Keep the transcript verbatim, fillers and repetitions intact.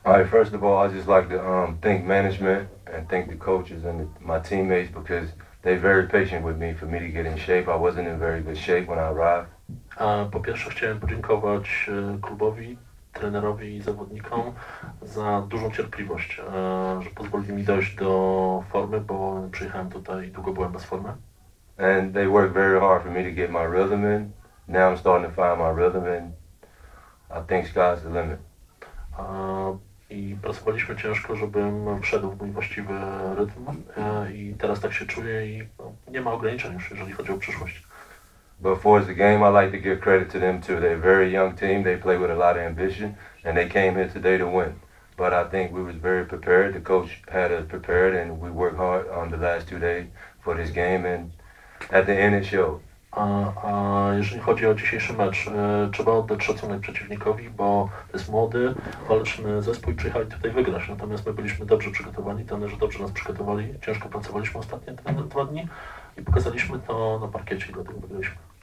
All right, first of all, I just like to um, thank management and thank the coaches and the, my teammates because they're very patient with me for me to get in shape. I wasn't in very good shape when I arrived. A po pierwsze chciałem podziękować e, klubowi, trenerowi i zawodnikom za dużą cierpliwość, e, że pozwolili mi dojść do formy, bo przyjechałem tutaj i długo byłem bez formy. And they worked very hard for me to get my rhythm in. Now I'm starting to find my rhythm and I think sky's the limit. E, I pracowaliśmy ciężko, żebym wszedł w mój właściwy rytm e, i teraz tak się czuję i no, nie ma ograniczeń już, jeżeli chodzi o przyszłość. But for the game, I like to give credit to them too. They're a very young team. They play with a lot of ambition, and they came here today to win. But I think we was very prepared. The coach had us prepared, and we worked hard on the last two days for this game, and at the end it showed. A, a jeżeli chodzi o dzisiejszy mecz, e, trzeba oddać szacunek przeciwnikowi, bo to jest młody, waleczny zespół i przyjechali tutaj wygrać. Natomiast my byliśmy dobrze przygotowani, trenerzy dobrze nas przygotowali, ciężko pracowaliśmy ostatnie te dwa dni i pokazaliśmy to na parkiecie i dlatego wygraliśmy.